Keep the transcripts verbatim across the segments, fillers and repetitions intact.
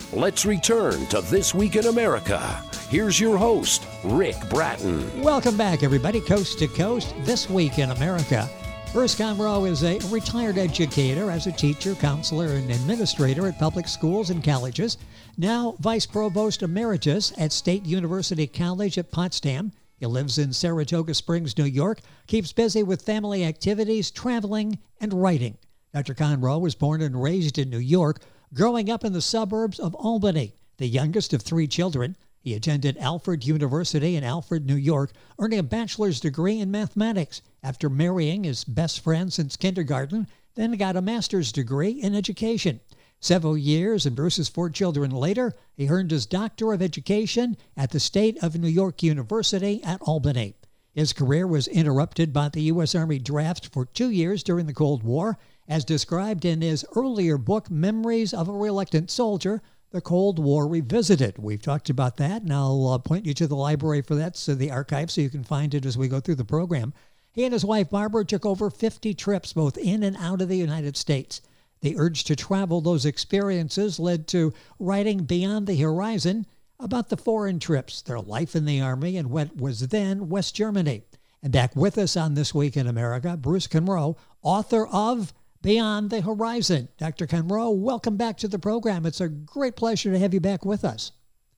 Let's return to This Week in America. Here's your host, Rick Bratton. Welcome back, everybody, coast to coast. This Week in America. Bruce Conroe is a retired educator as a teacher, counselor, and administrator at public schools and colleges. Now Vice Provost Emeritus at State University College at Potsdam. He lives in Saratoga Springs, New York, keeps busy with family activities, traveling, and writing. Doctor Conroe was born and raised in New York, growing up in the suburbs of Albany. The youngest of three children, he attended Alfred University in Alfred, New York, earning a bachelor's degree in mathematics after marrying his best friend since kindergarten, then got a master's degree in education. Several years and Bruce's four children later, he earned his Doctor of Education at the State of New York University at Albany. His career was interrupted by the U S Army draft for two years during the Cold War, as described in his earlier book, Memories of a Reluctant Soldier, The Cold War Revisited. We've talked about that, and I'll uh, point you to the library for that, so the archive, so you can find it as we go through the program. He and his wife, Barbara, took over fifty trips, both in and out of the United States. The urge to travel those experiences led to writing Beyond the Horizon about the foreign trips, their life in the Army, and what was then West Germany. And back with us on This Week in America, Bruce Conroe, author of Beyond the Horizon. Doctor Conroe, welcome back to the program. It's a great pleasure to have you back with us.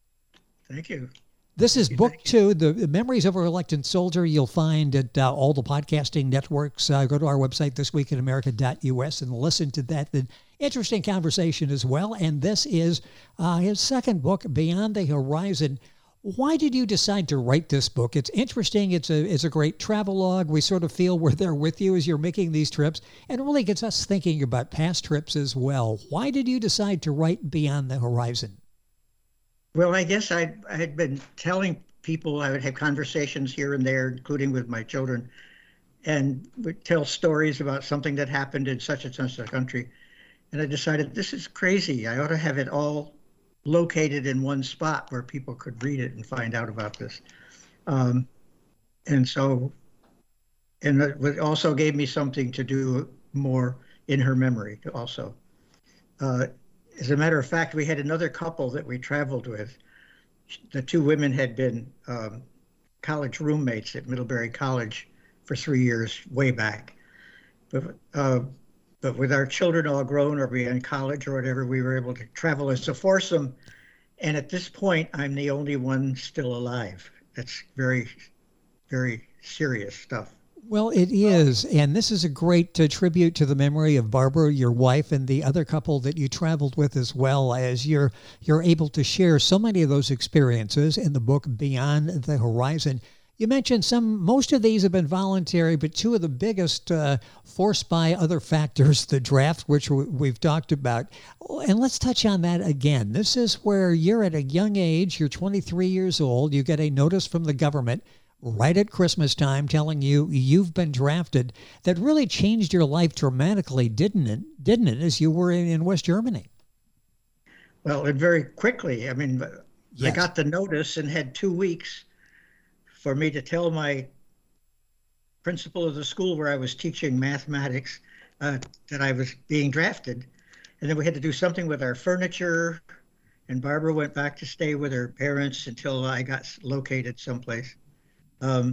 Thank you. This is book two, the Memories of a Reluctant Soldier. You'll find at uh, all the podcasting networks. Uh, go to our website, this week in america dot u s, and listen to that. The interesting conversation as well. And this is uh, his second book, Beyond the Horizon. Why did you decide to write this book? It's interesting. It's a it's a great travelogue. We sort of feel we're there with you as you're making these trips, and it really gets us thinking about past trips as well. Why did you decide to write Beyond the Horizon? Well, I guess I, I had been telling people, I would have conversations here and there, including with my children, and would tell stories about something that happened in such and such a country. And I decided, this is crazy. I ought to have it all located in one spot where people could read it and find out about this. Um, and so, and it also gave me something to do more in her memory also. Uh, As a matter of fact, we had another couple that we traveled with. The two women had been um, college roommates at Middlebury College for three years, way back. But, uh, but with our children all grown or we in college or whatever, we were able to travel as a foursome. And at this point, I'm the only one still alive. That's very, very serious stuff. Well, it is, and this is a great uh, tribute to the memory of Barbara, your wife, and the other couple that you traveled with as well, as you're you're able to share so many of those experiences in the book Beyond the Horizon. You mentioned some, most of these have been voluntary, but two of the biggest uh, forced by other factors, the draft, which we've talked about. And let's touch on that again. This is where you're at a young age, you're twenty-three years old, you get a notice from the government right at Christmas time telling you you've been drafted. That really changed your life dramatically, didn't it? Didn't it, as you were in, in West Germany? Well, and very quickly. I mean, yes. I got the notice and had two weeks for me to tell my principal of the school where I was teaching mathematics uh, that I was being drafted. And then we had to do something with our furniture, and Barbara went back to stay with her parents until I got located someplace. Um,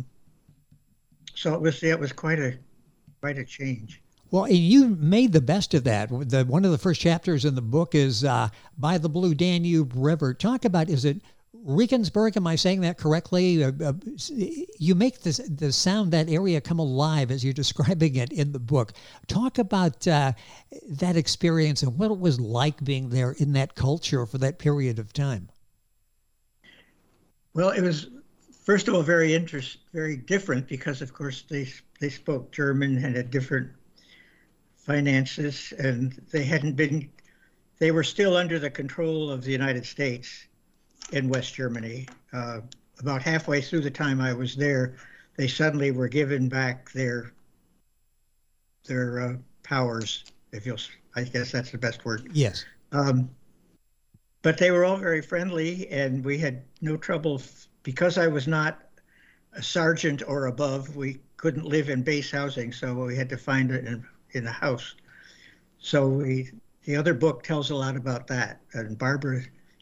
so it was it was quite a quite a change. Well, and you made the best of that. The, one of the first chapters in the book is uh, by the Blue Danube River. Talk about, is it Regensburg? Am I saying that correctly? Uh, uh, you make this, the sound, that area come alive as you're describing it in the book. Talk about uh, that experience and what it was like being there in that culture for that period of time. Well, it was, first of all, very interest, very different because, of course, they they spoke German and had different finances, and they hadn't been, they were still under the control of the United States in West Germany. Uh, about halfway through the time I was there, they suddenly were given back their their uh, powers, if you'll, I guess that's the best word. Yes. Um, but they were all very friendly, and we had no trouble. Because I was not a sergeant or above, we couldn't live in base housing, so we had to find it in, in a house. So we, the other book tells a lot about that. And Barbara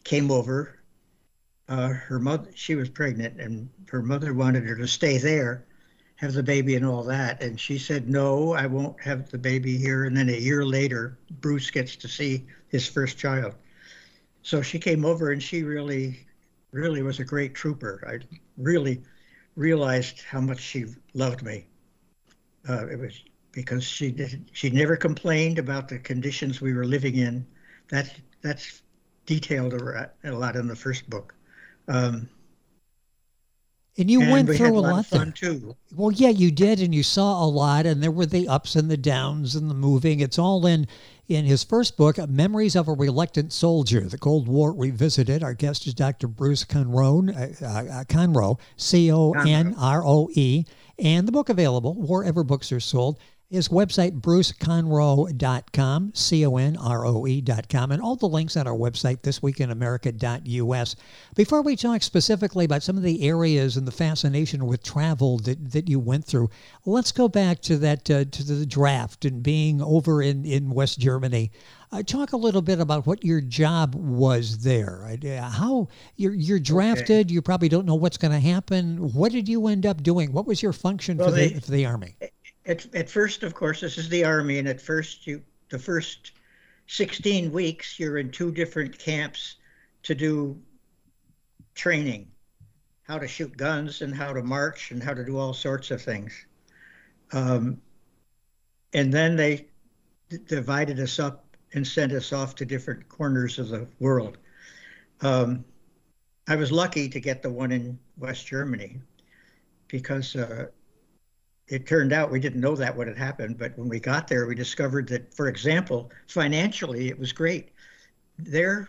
came over. Uh, her mother, she was pregnant, and her mother wanted her to stay there, have the baby and all that. And she said, no, I won't have the baby here. And then a year later, Bruce gets to see his first child. So she came over, and she really, really was a great trooper. I really realized how much she loved me. Uh, it was because she did, she never complained about the conditions we were living in. That, that's detailed a lot in the first book. Um, and you and went we through had a a lot, lot of fun there. too. Well, yeah, you did, and you saw a lot, and there were the ups and the downs and the moving. It's all in in his first book, Memories of a Reluctant Soldier, The Cold War Revisited. Our guest is Doctor Bruce Conroe, uh, uh, Conroe, C O N R O E, and the book available wherever books are sold. His website, bruce conroe dot com, C O N R O E dot com, and all the links on our website, this week in america dot U S. Before we talk specifically about some of the areas and the fascination with travel that, that you went through, let's go back to that uh, to the draft and being over in, in West Germany. Uh, talk a little bit about what your job was there. Uh, how you're, you're drafted, okay. You probably don't know what's going to happen. What did you end up doing? What was your function well, for, the, they, for the Army? At, at first, of course, this is the Army, and at first, you the first sixteen weeks, you're in two different camps to do training, how to shoot guns and how to march and how to do all sorts of things. Um, and then they d- divided us up and sent us off to different corners of the world. Um, I was lucky to get the one in West Germany because uh, it turned out we didn't know that what had happened, but when we got there, we discovered that, for example, financially, it was great. Their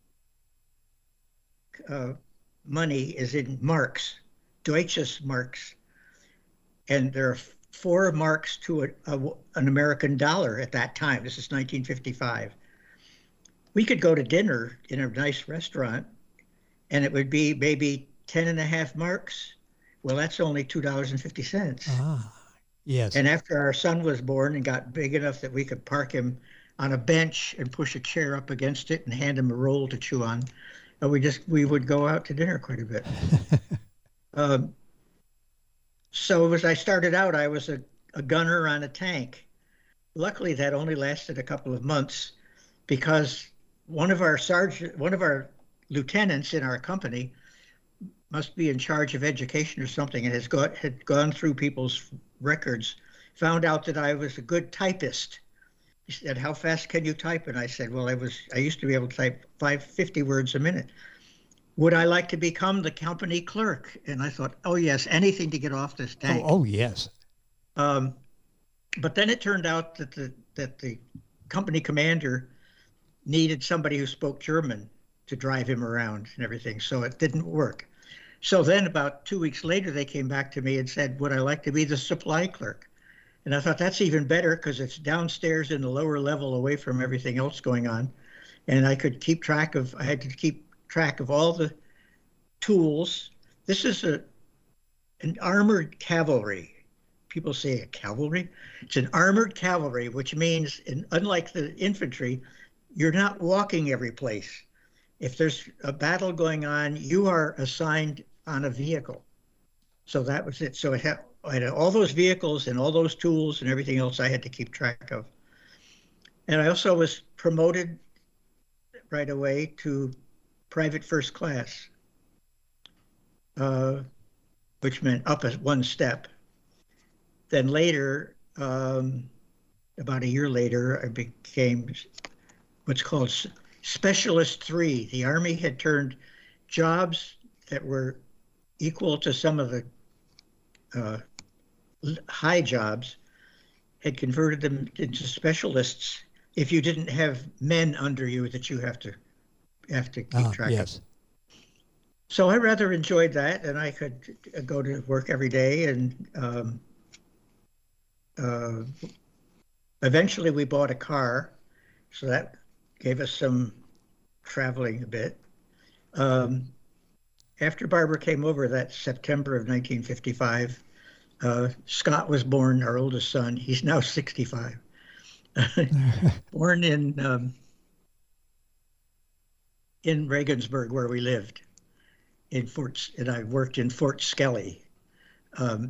uh, money is in marks, Deutsches Marks, and there are four marks to a, a, an American dollar at that time. This is nineteen fifty-five. We could go to dinner in a nice restaurant, and it would be maybe ten and a half marks. Well, that's only two dollars and fifty cents. Ah, yes. And after our son was born and got big enough that we could park him on a bench and push a chair up against it and hand him a roll to chew on, and we just we would go out to dinner quite a bit. um, so as I started out, I was a, a gunner on a tank. Luckily, that only lasted a couple of months because one of our sergeant, one of our lieutenants in our company must be in charge of education or something, and has got had gone through people's records, found out that I was a good typist. He said, "How fast can you type?" And I said, "Well, I was. I used to be able to type five fifty words a minute. Would I like to become the company clerk?" And I thought, "Oh yes, anything to get off this tank." Oh, oh yes. Um, but then it turned out that the that the company commander needed somebody who spoke German to drive him around and everything, so it didn't work. So then about two weeks later, they came back to me and said, would I like to be the supply clerk? And I thought that's even better because it's downstairs in the lower level away from everything else going on. And I could keep track of, I had to keep track of all the tools. This is a an armored cavalry. People say a cavalry. It's an armored cavalry, which means, in, unlike the infantry, you're not walking every place. If there's a battle going on, you are assigned on a vehicle. So that was it. So it had, I had all those vehicles and all those tools and everything else I had to keep track of. And I also was promoted right away to private first class, uh, which meant up as one step. Then later, um, about a year later, I became what's called Specialist three. The Army had turned jobs that were equal to some of the uh, high jobs, had converted them into specialists if you didn't have men under you that you have to have to keep ah, track yes. of. So I rather enjoyed that, and I could go to work every day. And um, uh, eventually we bought a car, so that gave us some traveling a bit. Um, after Barbara came over that September of nineteen fifty-five, uh, Scott was born, our oldest son. He's now sixty-five. Born in um, in Regensburg where we lived, in Fort, and I worked in Fort Skelly. Um,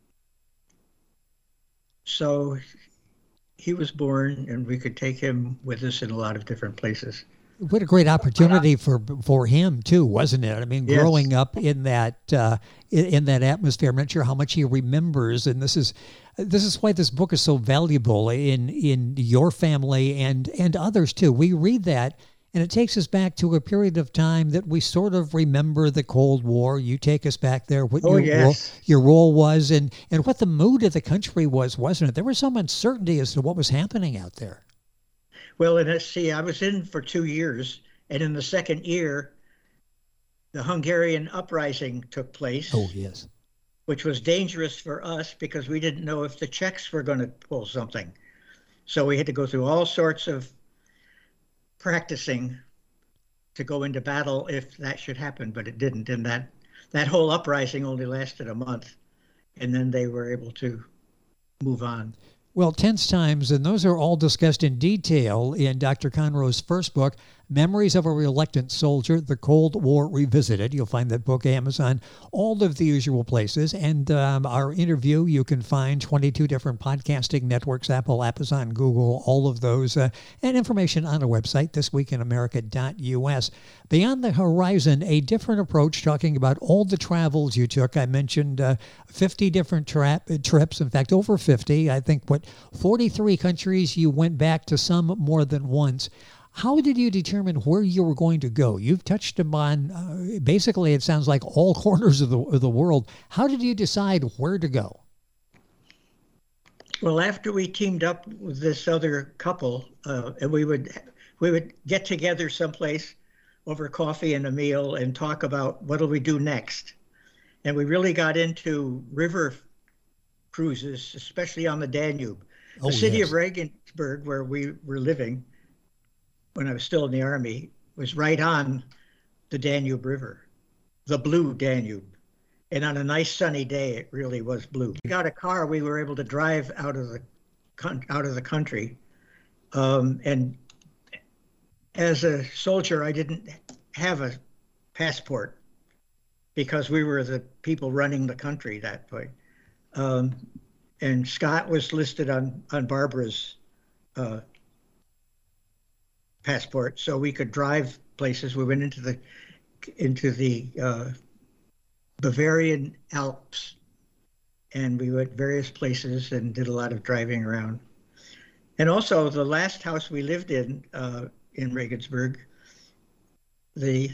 so he was born, and we could take him with us in a lot of different places. What a great opportunity for for him too, wasn't it? I mean, Yes. growing up in that uh, in, in that atmosphere. I'm not sure how much he remembers, and this is this is why this book is so valuable in in your family and and others too. We read that, and it takes us back to a period of time that we sort of remember the Cold War. You take us back there, what Oh, your yes. role, your role was, and and what the mood of the country was, wasn't it? There was some uncertainty as to what was happening out there. Well, and let's see, I was in for two years, and in the second year, the Hungarian uprising took place, Oh yes. which was dangerous for us because we didn't know if the Czechs were going to pull something. So we had to go through all sorts of practicing to go into battle if that should happen, but it didn't. And that, that whole uprising only lasted a month, and then they were able to move on. Well, tense times, and those are all discussed in detail in Doctor Conroe's first book, Memories of a Reluctant Soldier, The Cold War Revisited. You'll find that book Amazon, all of the usual places. And um, our interview, you can find twenty-two different podcasting networks, Apple, Amazon, Google, all of those, uh, and information on our website, this week in america dot u s. Beyond the Horizon, a different approach talking about all the travels you took. I mentioned uh, fifty different tra- trips, in fact, over fifty. I think, what, forty-three countries. You went back to some more than once. How did you determine where you were going to go? You've touched upon, uh, basically, it sounds like all corners of the, of the world. How did you decide where to go? Well, after we teamed up with this other couple, uh, and we would we would get together someplace over coffee and a meal and talk about what do we do next. And we really got into river cruises, especially on the Danube. Oh, the city yes. of Regensburg, where we were living when I was still in the Army, was right on the Danube River, the blue Danube. And on a nice sunny day, it really was blue. We got a car, we were able to drive out of the out of the country. Um, and as a soldier, I didn't have a passport because we were the people running the country that way. Um, and Scott was listed on, on Barbara's uh, passport, so we could drive places. We went into the into the uh, Bavarian Alps, and we went various places and did a lot of driving around. And also, the last house we lived in uh, in Regensburg, the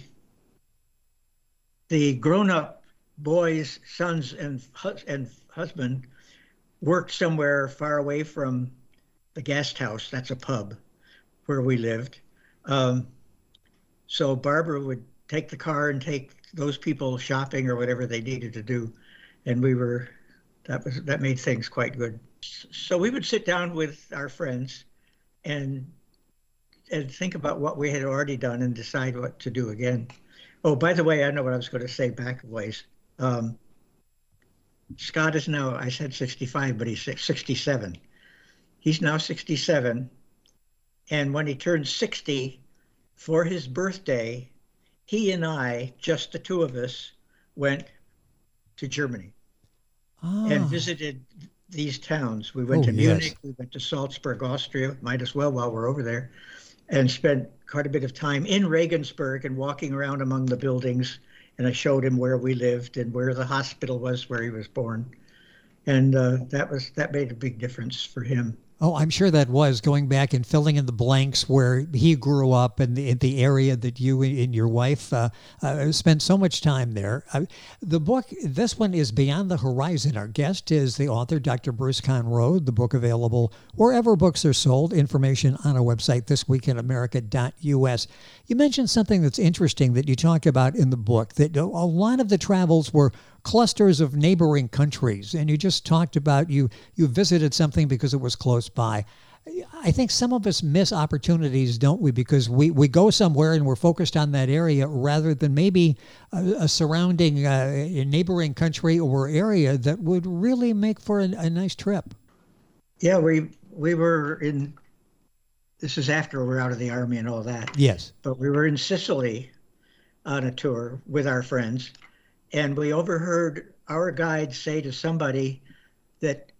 the grown-up boys, sons, and hus- and husband worked somewhere far away from the guest house. That's a pub where we lived. Um, so Barbara would take the car and take those people shopping or whatever they needed to do. And we were, that was, that made things quite good. So we would sit down with our friends and, and think about what we had already done and decide what to do again. Oh, by the way, I know what I was going to say back a ways. Um, Scott is now, I said sixty-five, but he's sixty-seven. He's now sixty-seven. And when he turned sixty, for his birthday, he and I, just the two of us, went to Germany Ah. and visited these towns. We went Oh, to Munich, yes. we went to Salzburg, Austria, might as well while we're over there, and spent quite a bit of time in Regensburg and walking around among the buildings. And I showed him where we lived and where the hospital was where he was born. And uh, that was that made a big difference for him. Oh, I'm sure that was going back and filling in the blanks where he grew up and the, in the area that you and your wife uh, uh, spent so much time there. Uh, the book, this one is Beyond the Horizon. Our guest is the author, Doctor Bruce Conroe. The book available wherever books are sold. Information on our website, this week in america dot u s. You mentioned something that's interesting that you talk about in the book, that a lot of the travels were clusters of neighboring countries, and you just talked about you you visited something because it was close by. I think some of us miss opportunities, don't we? Because we, we go somewhere and we're focused on that area rather than maybe a, a surrounding uh, a neighboring country or area that would really make for a, a nice trip. Yeah, we we were in this is after we're out of the Army and all that. Yes. But we were in Sicily on a tour with our friends, and we overheard our guide say to somebody that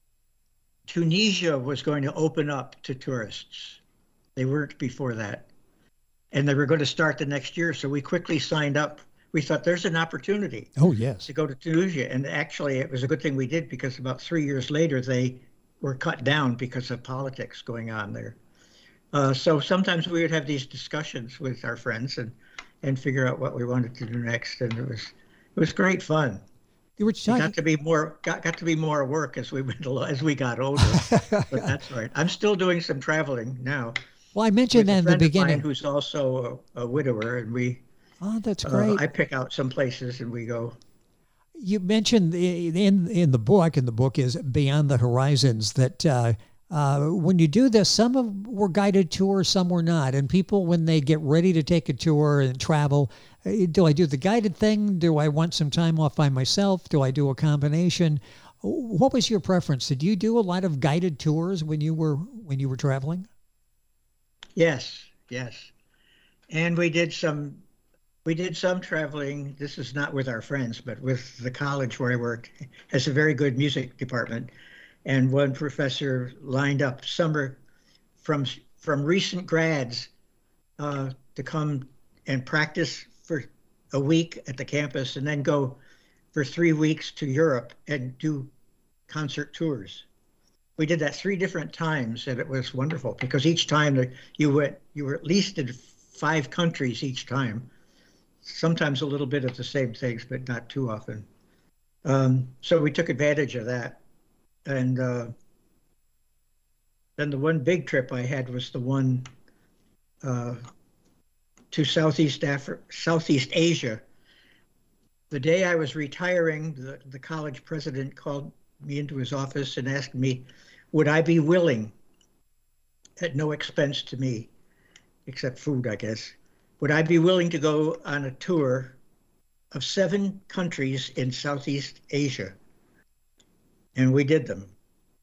Tunisia was going to open up to tourists. They weren't before that. And they were going to start the next year. So we quickly signed up. We thought there's an opportunity. Oh, yes. To go to Tunisia. And actually, it was a good thing we did, because about three years later, they were cut down because of politics going on there. Uh, so sometimes we would have these discussions with our friends and, and figure out what we wanted to do next. And it was it was great fun. You were talking... It got to be more got, got to be more work as we went along, as we got older. But that's right. I'm still doing some traveling now. Well, I mentioned that in the beginning. Who's also a, a widower, and we. Oh, that's great. Uh, I pick out some places and we go. You mentioned in in the book, and the book is Beyond the Horizons, that uh, uh, when you do this, some of were guided tours, some were not. And people, when they get ready to take a tour and travel, do I do the guided thing? Do I want some time off by myself? Do I do a combination? What was your preference? Did you do a lot of guided tours when you were when you were traveling? Yes, yes. And we did some we did some traveling. This is not with our friends, but with the college where I worked. It has a very good music department. And one professor lined up summer from from recent grads uh, to come and practice for a week at the campus and then go for three weeks to Europe and do concert tours. We did that three different times, and it was wonderful because each time that you went, you were at least in five countries each time. Sometimes a little bit of the same things, but not too often. Um, so we took advantage of that. And uh, then the one big trip I had was the one uh, to Southeast Africa, Southeast Asia. The day I was retiring, the, the college president called me into his office and asked me, would I be willing, at no expense to me, except food, I guess, would I be willing to go on a tour of seven countries in Southeast Asia? And we did them.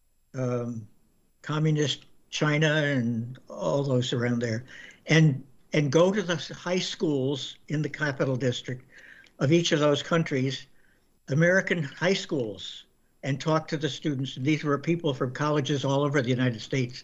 Um, communist China and all those around there. And, and go to the high schools in the capital district of each of those countries, American high schools, and talk to the students. And these were people from colleges all over the United States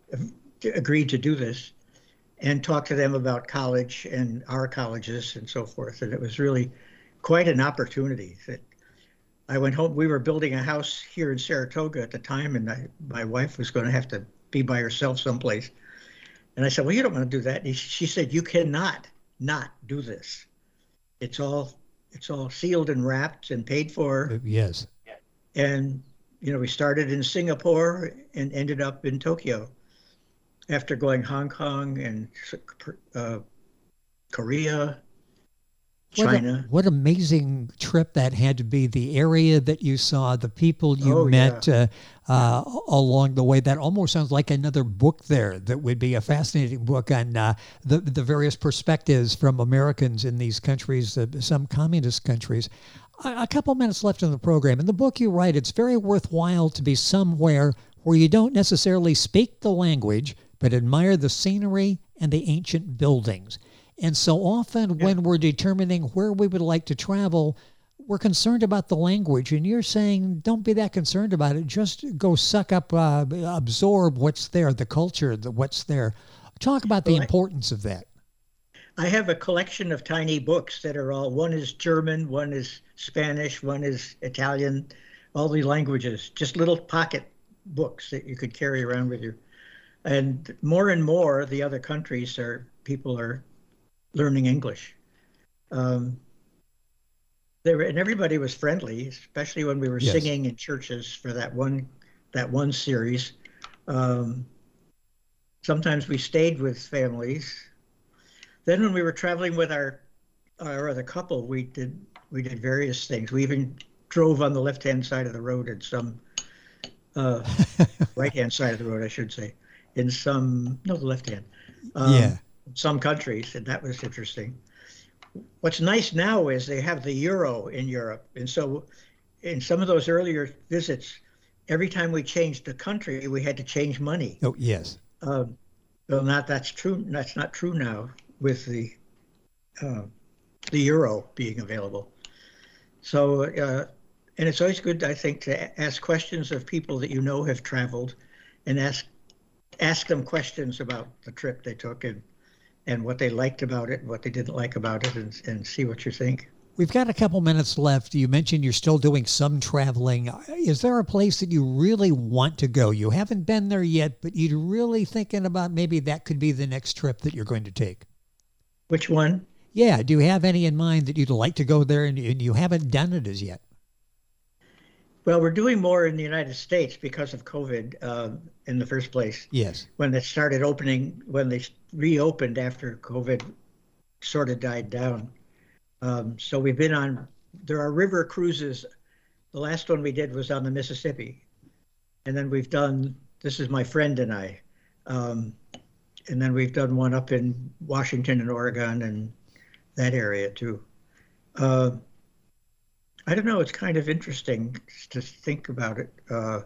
agreed to do this, and talk to them about college and our colleges and so forth. And it was really quite an opportunity. That I went home. We were building a house here in Saratoga at the time, and I, my wife was going to have to be by herself someplace. And I said, well, you don't want to do that. And she said, you cannot not do this. It's all it's all sealed and wrapped and paid for. Yes. And, you know, we started in Singapore and ended up in Tokyo after going Hong Kong and uh, Korea, China. What, a, what amazing trip that had to be. The area that you saw, the people you oh, met yeah. uh, uh, along the way. That almost sounds like another book there that would be a fascinating book on uh, the, the various perspectives from Americans in these countries, uh, some communist countries. A couple minutes left in the program. In the book you write, it's very worthwhile to be somewhere where you don't necessarily speak the language, but admire the scenery and the ancient buildings. And so often yeah. when we're determining where we would like to travel, we're concerned about the language. And you're saying, don't be that concerned about it. Just go suck up, uh, absorb what's there, the culture, the what's there. Talk about the well, importance of that. I have a collection of tiny books that are all, one is German, one is Spanish, one is Italian, all the languages, just little pocket books that you could carry around with you. And more and more, the other countries are, people are learning English. Um, they were, and everybody was friendly, especially when we were yes. singing in churches for that one, that one series. Um, sometimes we stayed with families. Then when we were traveling with our our other couple, we did we did various things. We even drove on the left-hand side of the road in some uh, right-hand side of the road, I should say, in some no the left-hand. Um, yeah. Some countries, and that was interesting. What's nice now is they have the euro in Europe, and so in some of those earlier visits, every time we changed the country, we had to change money. Oh yes. Um, Well, not that's true. That's not true now with the uh, the euro being available. So, uh, and it's always good, I think, to ask questions of people that you know have traveled, and ask ask them questions about the trip they took and and what they liked about it, what they didn't like about it, and and see what you think. We've got a couple minutes left. You mentioned you're still doing some traveling. Is there a place that you really want to go? You haven't been there yet, but you're really thinking about maybe that could be the next trip that you're going to take. Which one? Yeah. Do you have any in mind that you'd like to go there and you haven't done it as yet? Well, we're doing more in the United States because of COVID uh, in the first place. Yes. When it started opening, when they reopened after COVID sort of died down. Um, so we've been on, there are river cruises. The last one we did was on the Mississippi. And then we've done, this is my friend and I. Um, and then we've done one up in Washington and Oregon and that area too. Uh, I don't know, it's kind of interesting to think about it. Uh,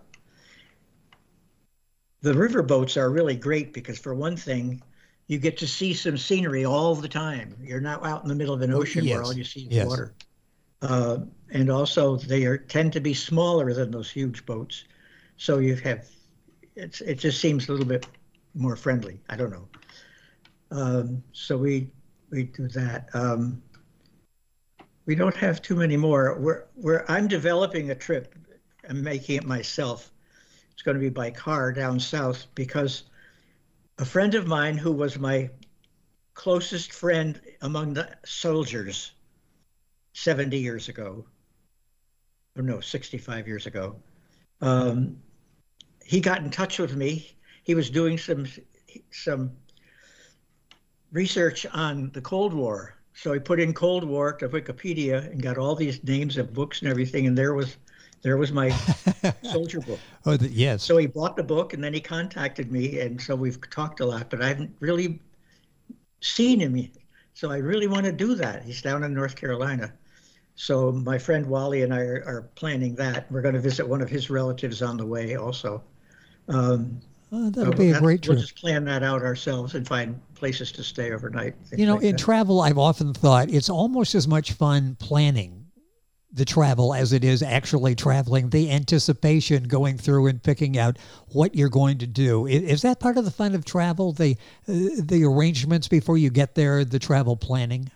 the river boats are really great because, for one thing, you get to see some scenery all the time. You're not out in the middle of an ocean yes. where all you see is yes. water. Uh, and also, they are tend to be smaller than those huge boats. So you have, it's, it just seems a little bit more friendly. I don't know. Um, so we we do that. Um, we don't have too many more. We're, we're, I'm developing a trip. I'm making it myself. It's going to be by car down south because a friend of mine who was my closest friend among the soldiers seventy years ago, or no, sixty-five years ago, um, he got in touch with me. He was doing some some research on the Cold War. So he put in Cold War to Wikipedia and got all these names of books and everything, and there was there was my soldier book. Oh, the, yes. So he bought the book, and then he contacted me, and so we've talked a lot, but I haven't really seen him yet. So I really want to do that. He's down in North Carolina. So my friend Wally and I are, are planning that. We're going to visit one of his relatives on the way also. Um, Oh, that'll so be a great trip. We'll just plan that out ourselves and find places to stay overnight. You know, like in that. travel, I've often thought it's almost as much fun planning the travel as it is actually traveling, the anticipation going through and picking out what you're going to do. Is, is that part of the fun of travel, the uh, the arrangements before you get there, the travel planning?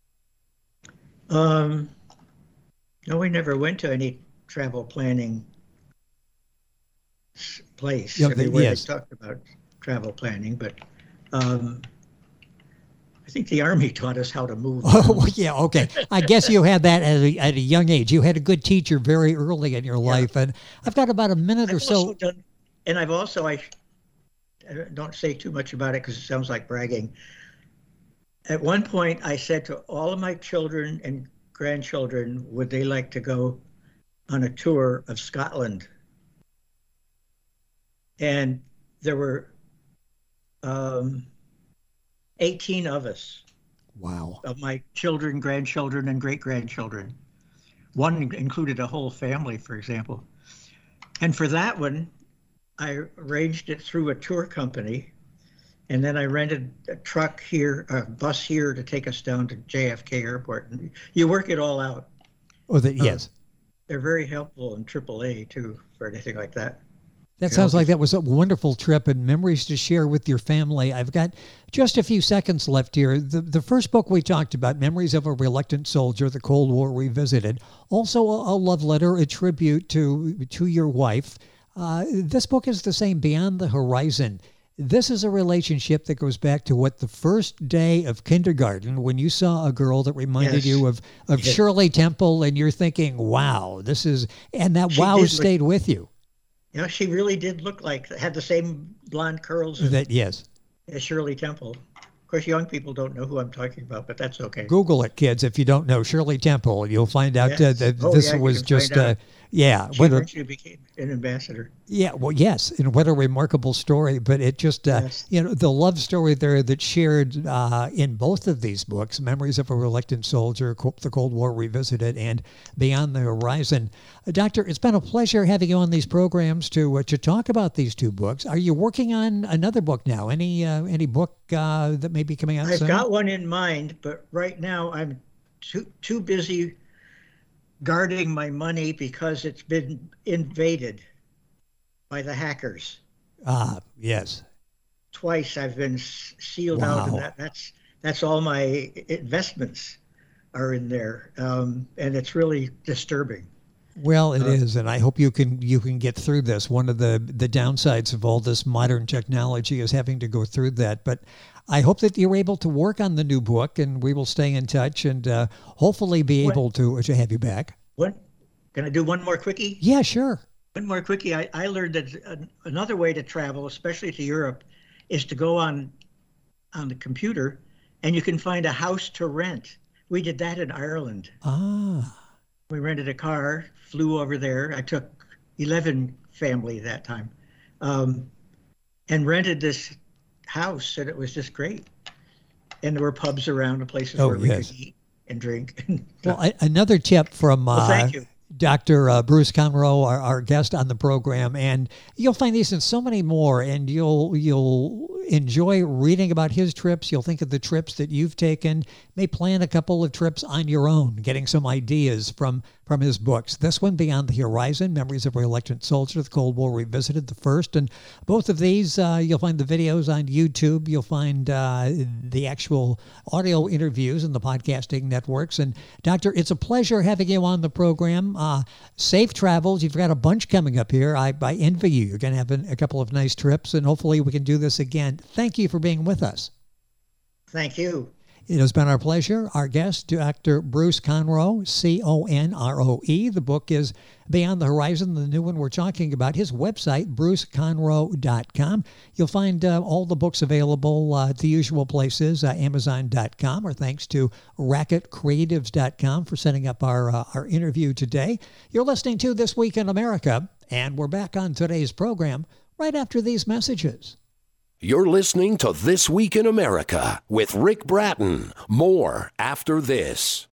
Um, no, we never went to any travel planning place. Yeah, the, everywhere yes. they talked about travel planning, but um, I think the Army taught us how to move. Oh, yeah, okay. I guess you had that at a, at a young age. You had a good teacher very early in your Yeah. life, and I've got about a minute I've or so. also done, and I've also, I, I don't say too much about it because it sounds like bragging. At one point, I said to all of my children and grandchildren, would they like to go on a tour of Scotland? And there were um, eighteen of us. Wow. Of my children, grandchildren, and great-grandchildren. One included a whole family, for example. And for that one, I arranged it through a tour company. And then I rented a truck here, a bus here to take us down to J F K Airport. And you work it all out. Oh, the, yes. Uh, they're very helpful in triple A, too, for anything like that. That sounds like that was a wonderful trip and memories to share with your family. I've got just a few seconds left here. The the first book we talked about, Memories of a Reluctant Soldier, the Cold War Revisited. Also a, a love letter, a tribute to, to your wife. Uh, this book is the same, Beyond the Horizon. This is a relationship that goes back to what the first day of kindergarten when you saw a girl that reminded Yes. you of, of Yes. Shirley Temple, and you're thinking, wow, this is, and that She wow did look- stayed with you. You know, she really did look like, had the same blonde curls as, That, yes. as Shirley Temple. Of course, young people don't know who I'm talking about, but that's okay. Google it, kids, if you don't know Shirley Temple. You'll find out uh, Yes. that Oh, this yeah, you was can just, find uh, out. Yeah. She eventually became an ambassador. Yeah, well, yes, and what a remarkable story. But it just, uh, Yes. you know, the love story there that's shared uh, in both of these books, Memories of a Reluctant Soldier, Co- The Cold War Revisited, and Beyond the Horizon. Uh, Doctor, it's been a pleasure having you on these programs to uh, to talk about these two books. Are you working on another book now? Any uh, any book uh, that may be coming out I've soon? got one in mind, but right now I'm too too busy guarding my money because it's been invaded by the hackers. Ah, yes. Twice I've been s- sealed Wow. out, and that, that's that's all my investments are in there, um, and it's really disturbing. Well, it Uh, is, and I hope you can you can get through this. One of the the downsides of all this modern technology is having to go through that. But I hope that you're able to work on the new book, and we will stay in touch, and uh, hopefully be What- able to to have you back. One, can I do one more quickie? Yeah, sure. One more quickie. I, I learned that an- another way to travel, especially to Europe, is to go on on the computer, and you can find a house to rent. We did that in Ireland. Ah, We rented a car, flew over there. I took eleven family that time, um, and rented this house, and it was just great. And there were pubs around, and places Oh, where we yes. could eat and drink. well, a- another tip from uh, Well, thank you. Doctor Uh, Bruce Conroe, our, our guest on the program, and you'll find these and so many more, and you'll you'll enjoy reading about his trips. You'll think of the trips that you've taken. May plan a couple of trips on your own, getting some ideas from from his books. This one, Beyond the Horizon, Memories of a Reluctant Soldier, The Cold War Revisited, the first, and both of these, uh, you'll find the videos on YouTube. You'll find uh, the actual audio interviews in the podcasting networks. And Doctor, it's a pleasure having you on the program. Uh, safe travels. You've got a bunch coming up here. I, I envy you. You're going to have a, a couple of nice trips, and hopefully we can do this again. Thank you for being with us. Thank you. It has been our pleasure. Our guest, Doctor Bruce Conroe, C O N R O E. The book is Beyond the Horizon, the new one we're talking about. His website, bruce conroe dot com. You'll find uh, all the books available uh, at the usual places, uh, amazon dot com, or thanks to racket creatives dot com for setting up our, uh, our interview today. You're listening to This Week in America, and we're back on today's program right after these messages. You're listening to This Week in America with Rick Bratton. More after this.